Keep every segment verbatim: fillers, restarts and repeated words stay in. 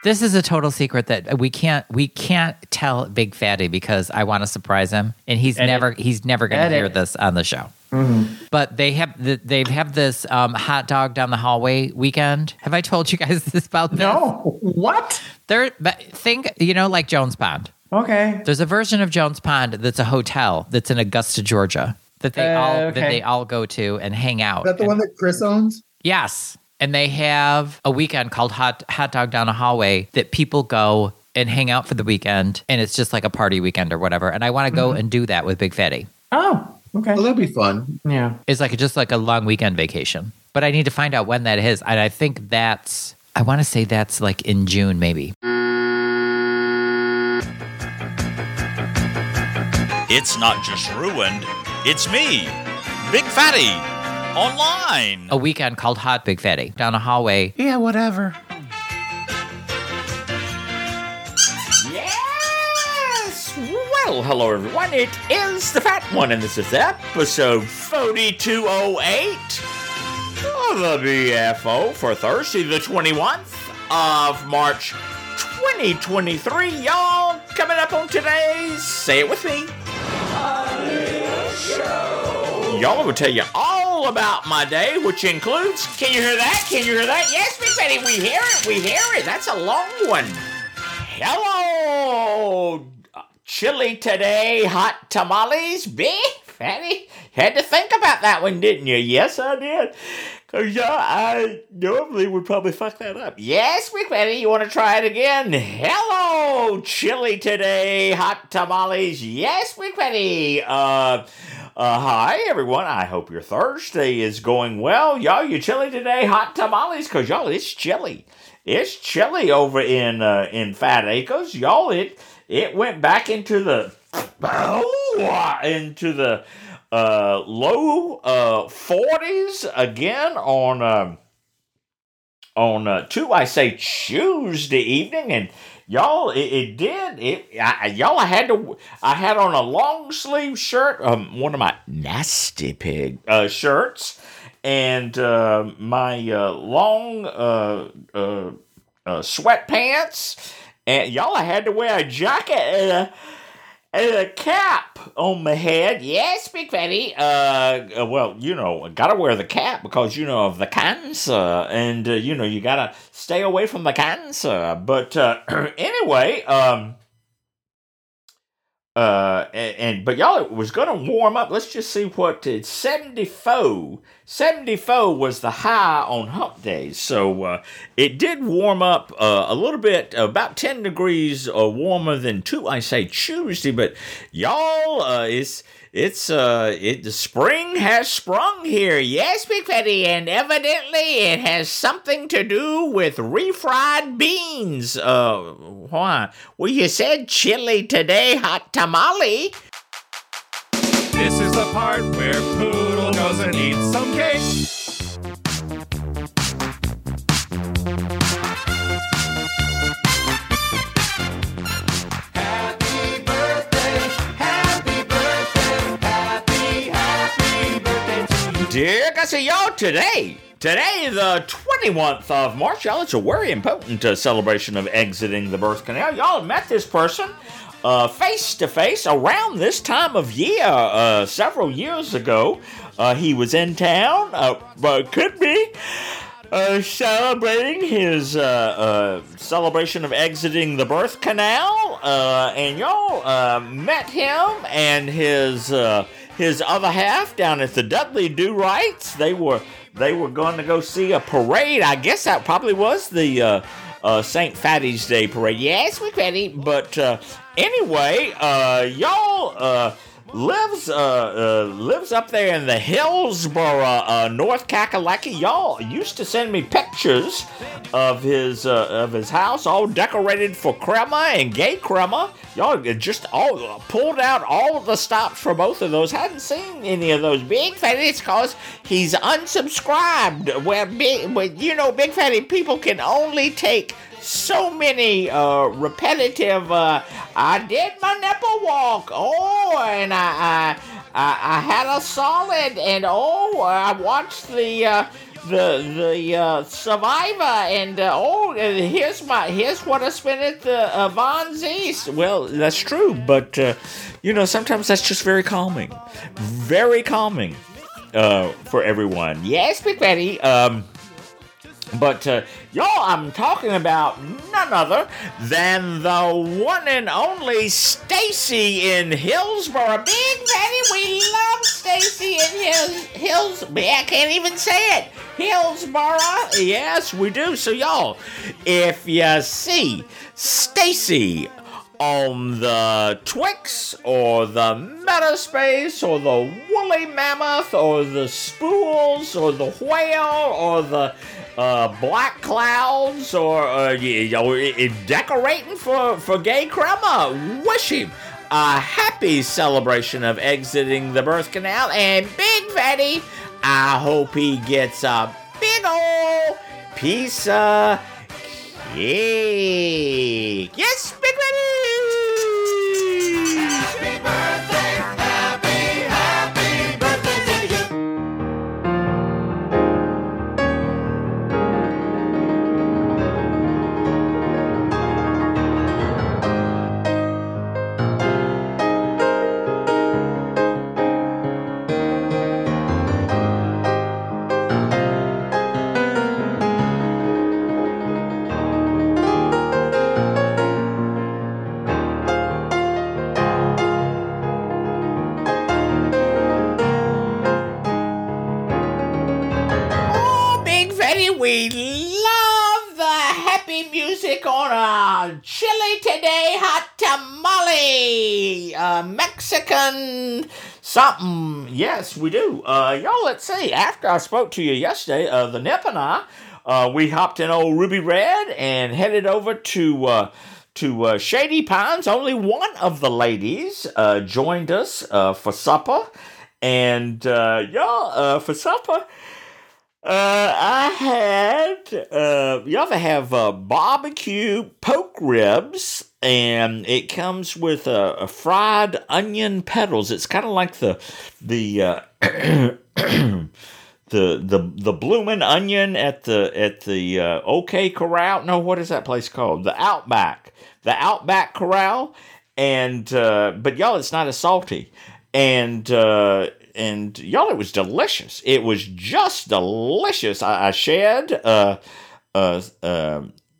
This is a total secret that we can't we can't tell Big Fatty because I want to surprise him, and he's Edit. never he's never going to Edit. hear this on the show. Mm-hmm. But they have the, they have this um, hot dog down the hallway weekend. Have I told you guys this about this? No. What? They're but think you know like Jones Pond. Okay. There's a version of Jones Pond that's a hotel that's in Augusta, Georgia, that they Uh, all okay. that they all go to and hang out. Is that the And- one that Chris owns? Yes. And they have a weekend called Hot Hot Dog Down a Hallway that people go and hang out for the weekend, and it's just like a party weekend or whatever. And I want to go Mm-hmm. and do that with Big Fatty. Oh, okay. Well, that'd be fun. Yeah. It's like just like a long weekend vacation. But I need to find out when that is. And I think that's I want to say that's like in June maybe. It's not just ruined, it's me, Big Fatty, online. A weekend called Hot Big Fatty down a hallway. Yeah, whatever. Yes! Well, hello everyone. It is the Fat One, and this is episode forty-two oh eight of the B F O for Thursday, the twenty-first of March, twenty twenty-three. Y'all, coming up on today's Say It With Me. Y'all, I will tell you all about my day, which includes, can you hear that? Can you hear that? Yes, Big Fatty, we hear it, we hear it. That's a long one. Hello, chili today, hot tamales, Big Fatty. Had to think about that one, didn't you? Yes, I did. Because yeah, I normally would probably fuck that up. Yes, Big Fatty, you want to try it again? Hello, chili today, hot tamales. Yes, Big Fatty. Uh... Uh, hi, everyone. I hope your Thursday is going well. Y'all, you chilly today? Hot tamales? Because, y'all, it's chilly. It's chilly over in uh, in Fat Acres. Y'all, it it went back into the oh, into the uh, low uh, forties again on uh, on uh, two, I say, Tuesday evening. And y'all, it, it did. It I, y'all, I had to. I had on a long sleeve shirt, um, one of my nasty pig uh, shirts, and uh, my uh, long uh, uh, uh, sweatpants. And y'all, I had to wear a jacket and a, and a cap on my head. Yes, Big Fatty. Uh, uh, well, you know, I gotta wear the cap because, you know, of the cancer. And, uh, you know, you gotta stay away from the cancer. But uh, anyway, um, uh, and, and but y'all, it was gonna warm up. Let's just see what it's seventy-four. seventy-four was the high on hump days. So uh, it did warm up uh, a little bit, about ten degrees uh, warmer than two, I say, Tuesday. But y'all, uh, it's it's uh, it the spring has sprung here. Yes, Big Fatty, and evidently it has something to do with refried beans. Uh, why? Well, you said chili today, hot tamale. This is the part where Poodle goes and eats some cake. Happy birthday, happy birthday, happy, happy birthday to you. Dear Gussie, y'all, today, today, the twenty-first of March, y'all, it's a very important uh, celebration of exiting the birth canal. Y'all have met this person uh, face-to-face around this time of year, uh, several years ago. Uh, he was in town, uh, but could be, uh, celebrating his uh, uh, celebration of exiting the birth canal, uh, and y'all uh, met him and his uh, his other half down at the Dudley Do Rights. They were they were going to go see a parade. I guess that probably was the uh, uh, Saint Fatty's Day parade. Yes, we Fatty, but uh, anyway, uh, y'all. Uh, Lives uh, uh lives up there in the Hillsboro, uh, North Kakalaki. Y'all used to send me pictures of his uh, of his house, all decorated for crema and gay crema. Y'all just all pulled out all of the stops for both of those. Hadn't seen any of those. Big Fatty, it's cause he's unsubscribed. Where big, where, you know, Big Fatty people can only take so many uh, repetitive. Uh, I did my nipple walk. Oh, and I, I, I, I had a solid. And oh, I watched the uh, the the uh, Survivor, and uh, oh, and here's my here's what I spent at the uh, Von Z's. Well, that's true, but uh, you know, sometimes that's just very calming, very calming uh, for everyone. Yes, Big Betty. Um, But, uh, y'all, I'm talking about none other than the one and only Stacy in Hillsboro. Big Betty, we love Stacy in Hills, Hills, I can't even say it. Hillsboro. Yes, we do. So, y'all, if you see Stacy on the Twix or the Metaspace or the Woolly Mammoth or the Spools or the Whale or the uh, Black Clouds or uh, you know, decorating for, for Gay Crema, wish him a happy celebration of exiting the birth canal. And Big Fatty, I hope he gets a big ol' piece of cake. Yes, Big Fatty! Happy birthday, happy, happy birthday to you. We love the happy music on a chili today hot tamale, uh, Mexican something. Yes, we do. Uh, y'all, let's see. After I spoke to you yesterday, uh, the Nip and I, uh, we hopped in old Ruby Red and headed over to uh, to uh, Shady Pines. Only one of the ladies uh, joined us uh, for supper, and uh, y'all, uh, for supper. Uh, I had, uh, you ever have uh, barbecue poke ribs, and it comes with a, a fried onion petals. It's kind of like the, the, uh, the, the, the bloomin' onion at the, at the, uh, OK Corral. No, what is that place called? The Outback. The Outback Corral. And, uh, but y'all, it's not as salty. And, uh, And, y'all, it was delicious. It was just delicious. I, I shared, uh, uh, uh,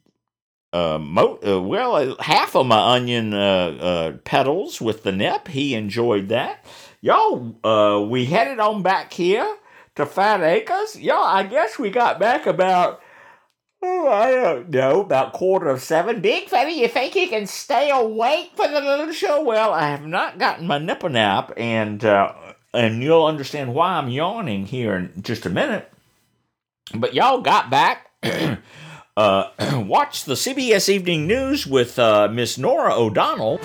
uh, mo- uh, well, uh, half of my onion uh, uh, petals with the Nip. He enjoyed that. Y'all, uh, we headed on back here to Fat Acres. Y'all, I guess we got back about, oh, I don't know, about quarter of seven. Big Fatty, you think you can stay awake for the little show? Well, I have not gotten my nipper nap, and, uh, And you'll understand why I'm yawning here in just a minute. But y'all got back, uh, watched the C B S Evening News with uh, Miss Nora O'Donnell.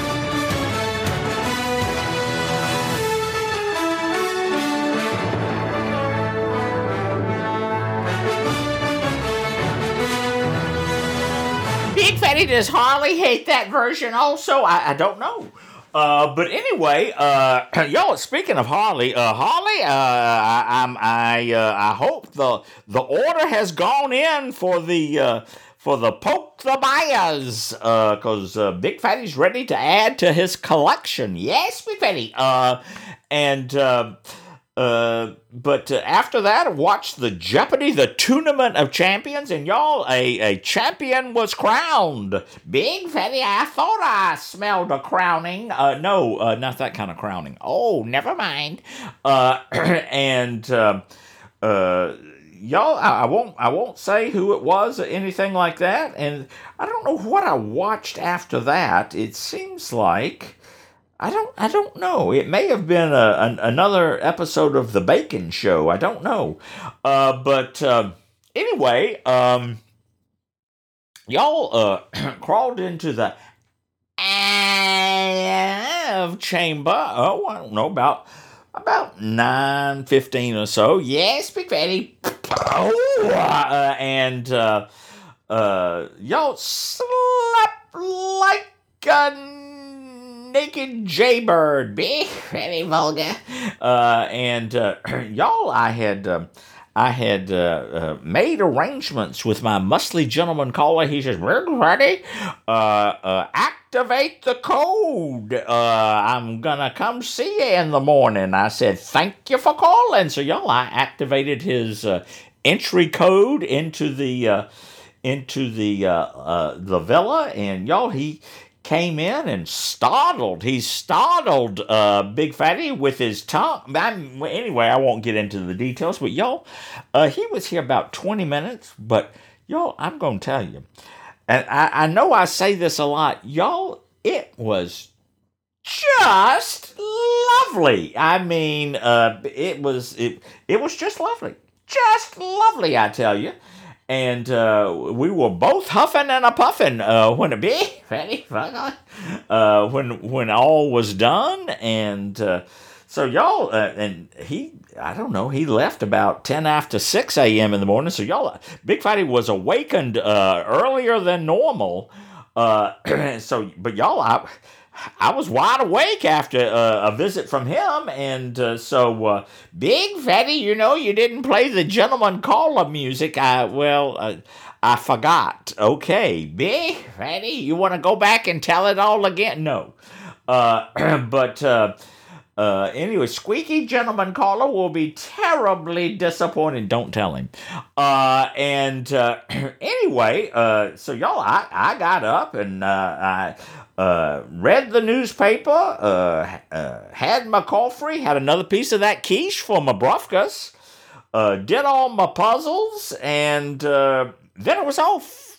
Big Fatty, does Harley hate that version also? I, I don't know. Uh, but anyway, uh, y'all. Speaking of Harley, uh, Harley, uh, I, I'm, I, uh, I hope the the order has gone in for the uh, for the Poke the Buyers, uh, cause uh, Big Fatty's ready to add to his collection. Yes, Big Fatty. Uh, and uh, uh, but uh, after that, I watched the Jeopardy, the Tournament of Champions, and y'all, a, a champion was crowned. Big Fatty, I thought I smelled a crowning. Uh, no, uh, not that kind of crowning. Oh, never mind. Uh, and uh, uh, y'all, I, I won't, I won't say who it was or anything like that. And I don't know what I watched after that. It seems like. I don't I don't know. It may have been a, an, another episode of The Bacon Show. I don't know. Uh, but uh, anyway, um, y'all uh, crawled into the Av chamber. Oh, I don't know, about about nine fifteen or so. Yes, Big Fatty. Oh, uh, and uh, uh, y'all slept like a naked jaybird, big, very vulgar. Uh, and uh, y'all, I had, uh, I had uh, uh, made arrangements with my muscly gentleman caller. He says, "Big Fatty, uh, uh, activate the code. Uh, I'm gonna come see you in the morning." I said, "Thank you for calling." So y'all, I activated his uh, entry code into the uh, into the uh, uh, the villa, and y'all, he came in and startled. He startled uh, Big Fatty with his tongue. I'm, anyway, I won't get into the details, but y'all, uh, he was here about twenty minutes. But y'all, I'm going to tell you, and I, I know I say this a lot, y'all, it was just lovely. I mean, uh, it was it it was just lovely, just lovely, I tell you. And uh, we were both huffing and a puffing uh, when a big fatty, uh, when when all was done, and uh, so y'all, uh, and he, I don't know, he left about ten after six a.m. in the morning. So y'all, Big Fatty was awakened uh, earlier than normal. Uh, so, but y'all, I. I was wide awake after uh, a visit from him, and uh, so uh, Big Fatty, you know, you didn't play the gentleman caller music. I well, uh, I forgot. Okay, Big Fatty, you want to go back and tell it all again? No, uh, but uh, uh, anyway, Squeaky Gentleman Caller will be terribly disappointed. Don't tell him. Uh, and uh, anyway, uh, so y'all, I, I got up and uh, I. Uh, read the newspaper, uh, uh, had my coffee, had another piece of that quiche for my brufkas, uh, did all my puzzles, and uh, then it was off.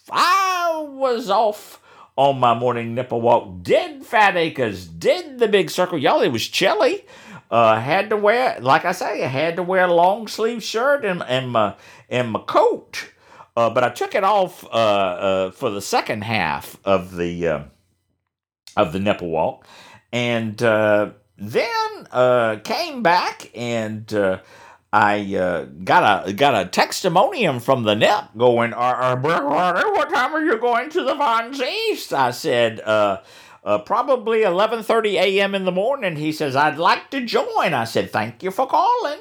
I was off on my morning nipple walk, did Fat Acres, did the big circle. Y'all, it was chilly. Uh, had to wear, like I say, I had to wear a long sleeve shirt and, and, my, and my coat. Uh, but I took it off uh, uh, for the second half of the... Uh, of the nipple walk, and uh, then uh, came back and uh, I uh, got a got a testimonium from the nip going, uh, uh, what time are you going to the Vons East? I said, uh, uh, probably eleven thirty a.m. in the morning. He says, I'd like to join. I said, thank you for calling.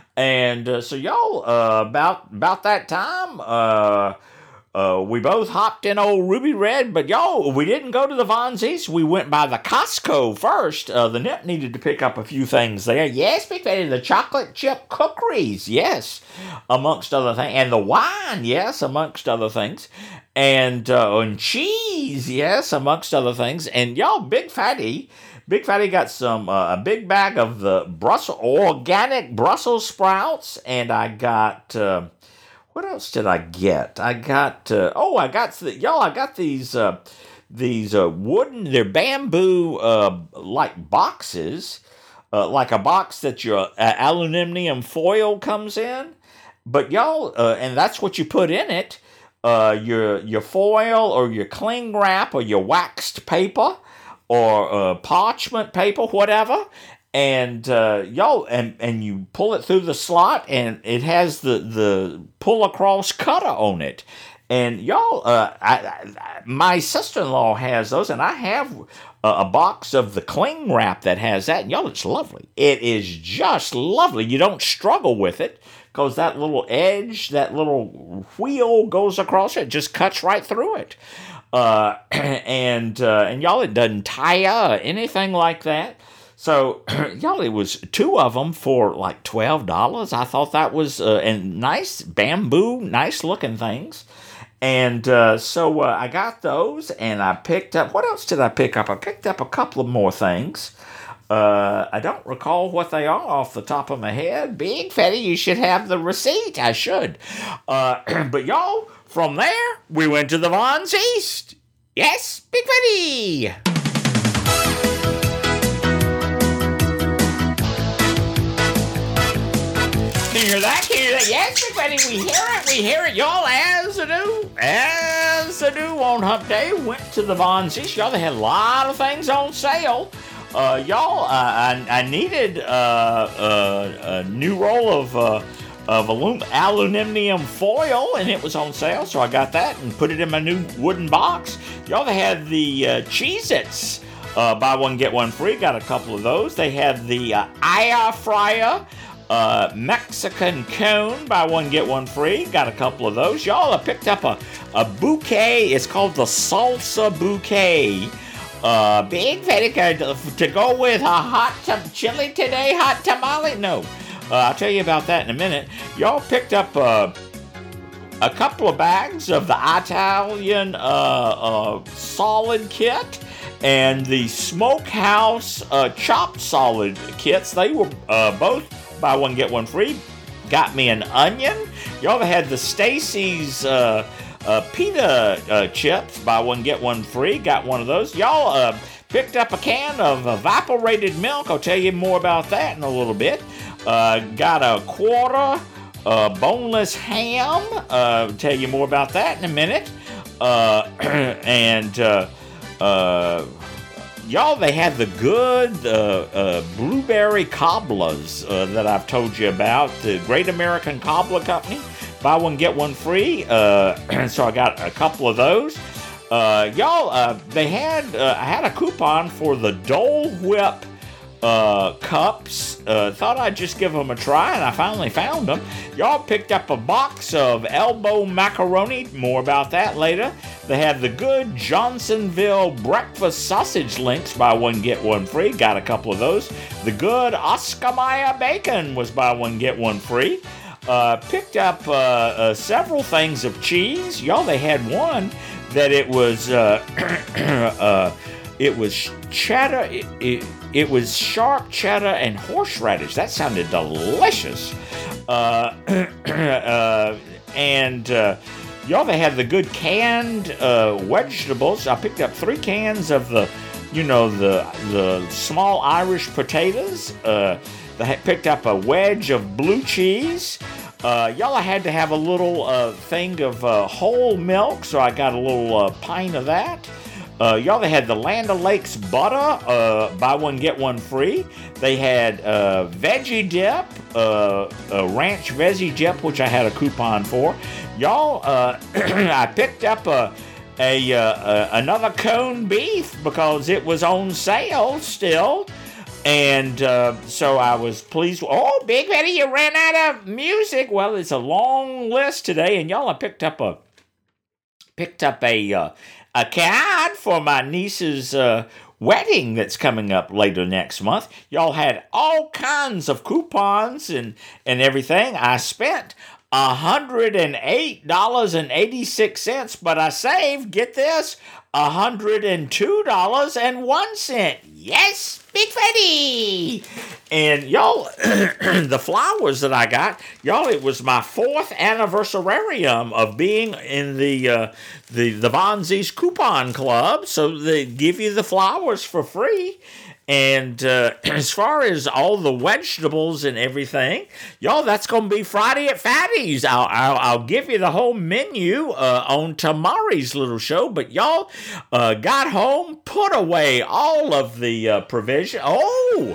And uh, so y'all, uh, about, about that time, uh, Uh, we both hopped in old Ruby Red, but y'all, we didn't go to the Vons East. We went by the Costco first. Uh, the nip needed to pick up a few things there. Yes, Big Fatty, the chocolate chip cookies, yes, amongst other things. And the wine, yes, amongst other things. And, uh, and cheese, yes, amongst other things. And y'all, Big Fatty, Big Fatty got some, uh, a big bag of the Brussels, organic Brussels sprouts, and I got... Uh, What else did I get? I got uh, oh, I got the, y'all. I got these uh, these uh, wooden, they're bamboo uh, like boxes, uh, like a box that your uh, aluminum foil comes in. But y'all, uh, and that's what you put in it. Uh, your your foil or your cling wrap or your waxed paper or uh, parchment paper, whatever. And uh, y'all, and, and you pull it through the slot, and it has the, the pull across cutter on it. And y'all, uh, I, I, my sister-in-law has those, and I have a, a box of the cling wrap that has that. And y'all, it's lovely. It is just lovely. You don't struggle with it because that little edge, that little wheel goes across it, just cuts right through it. Uh, and uh, and y'all, it doesn't tire or anything like that. So, y'all, it was two of them for like twelve dollars. I thought that was, uh, and nice bamboo, nice looking things. And uh, so uh, I got those, and I picked up, what else did I pick up? I picked up a couple of more things. Uh, I don't recall what they are off the top of my head. Big Fatty, you should have the receipt. I should. Uh, but y'all, from there, we went to the Vons East. Yes, Big Fatty. Can you hear that? Can you hear that? Yes, Big Fatty, we hear it. We hear it, y'all, as I do. As I do on Hump Day. Went to the Vons East. Y'all, they had a lot of things on sale. Uh, y'all, uh, I, I needed uh, uh, a new roll of uh, of alum- aluminum foil, and it was on sale, so I got that and put it in my new wooden box. Y'all, they had the uh, Cheez-Its. Uh, buy one, get one free. Got a couple of those. They had the uh, air fryer. Uh, Mexican cone, buy one, get one free. Got a couple of those. Y'all have picked up a, a bouquet. It's called the Salsa Bouquet. Uh, Big Fatty to, to go with a hot tam- chili today, hot tamale? No. Uh, I'll tell you about that in a minute. Y'all picked up uh, a couple of bags of the Italian uh, uh, solid kit and the Smokehouse uh, chopped solid kits. They were uh, both buy one, get one free. Got me an onion. Y'all had the Stacy's uh, uh, pita uh, chips. Buy one, get one free. Got one of those. Y'all uh, picked up a can of evaporated milk. I'll tell you more about that in a little bit. Uh, got a quarter uh, boneless ham. Uh, tell you more about that in a minute. Uh, and uh, uh, y'all, they had the good uh, uh, blueberry cobblers uh, that I've told you about. The Great American Cobbler Company. Buy one, get one free. Uh, so I got a couple of those. Uh, y'all, uh, they had uh, I had a coupon for the Dole Whip uh, cups. Uh, thought I'd just give them a try, and I finally found them. Y'all picked up a box of elbow macaroni. More about that later. They had the good Johnsonville breakfast sausage links. Buy one, get one free. Got a couple of those. The good Oscar Mayer bacon was buy one, get one free. Uh, picked up uh, uh, several things of cheese. Y'all, they had one that it was uh, uh, it was cheddar. It, it, it was sharp cheddar and horseradish. That sounded delicious. Uh, uh, and uh, y'all, they had the good canned uh, vegetables. I picked up three cans of the, you know, the the small Irish potatoes. Uh, they picked up a wedge of blue cheese. Uh, y'all, I had to have a little uh, thing of uh, whole milk, so I got a little uh, pint of that. Uh, y'all, they had the Land O'Lakes butter, uh, buy one, get one free. They had uh, veggie dip, uh, uh, ranch veggie dip, which I had a coupon for. Y'all, uh, I picked up a, a, uh, a another cone beef because it was on sale still. And uh, so I was pleased. Oh, Big Betty, you ran out of music. Well, it's a long list today, and y'all, I picked up a picked up a uh, a card for my niece's uh, wedding that's coming up later next month. Y'all had all kinds of coupons and and everything. I spent one hundred eight dollars and eighty-six cents, but I saved, get this, one hundred two dollars and one cent. Yes, Big Fatty! And y'all, the flowers that I got, y'all, it was my fourth anniversarium of being in the uh, the the Von Z's Coupon Club, so they give you the flowers for free. And uh, as far as all the vegetables and everything, y'all, that's going to be Friday at Fatty's. I'll, I'll, I'll give you the whole menu uh, on tomorrow's little show. But y'all uh, got home, put away all of the uh, provision. Oh!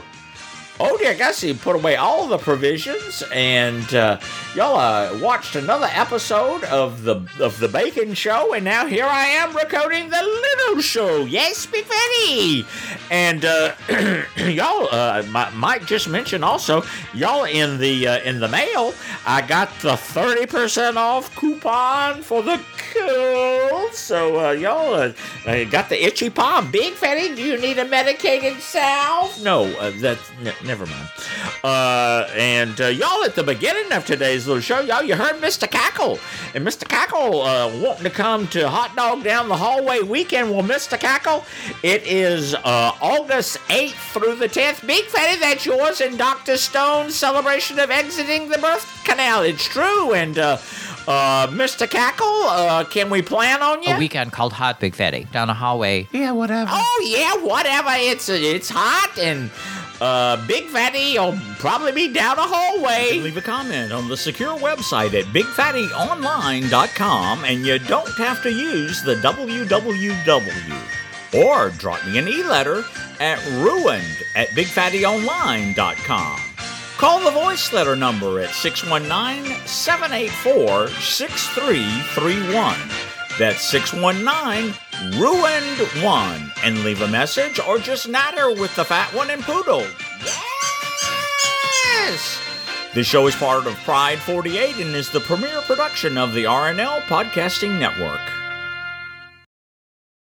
Oh dear, guys, you put away all the provisions, and uh, y'all uh, watched another episode of the of the Bacon Show, and now here I am recording the Little Show. Yes, Big Fatty! And uh, y'all, uh, Mike just mentioned also, y'all in the uh, in the mail, I got the thirty percent off coupon for the cool. So uh, y'all uh, got the itchy palm. Big Fatty, do you need a medicated salve? No, uh, that's. N- Never mind. Uh, and uh, y'all, at the beginning of today's little show, y'all, you heard Mister Cackle. And Mister Cackle uh, wanting to come to Hot Dog Down the Hallway weekend. Well, Mister Cackle, it is uh, August eighth through the tenth. Big Fatty, that's yours. And Doctor Stone's celebration of exiting the birth canal. It's true. And uh, uh, Mister Cackle, uh, can we plan on you? A weekend called Hot, Big Fatty, down the hallway. Yeah, whatever. Oh, yeah, whatever. It's, it's hot, and Uh, Big Fatty will probably be down a hallway. Leave a comment on the secure website at big fatty online dot com, and you don't have to use the w w w. Or drop me an e-letter at ruined at big fatty online dot com. Call the voice letter number at six one nine, seven eight four, six three three one. That's six one nine, ruined one. And leave a message or just natter with the fat one and Poodle. Yes! This show is part of Pride forty-eight and is the premier production of the R N L Podcasting Network.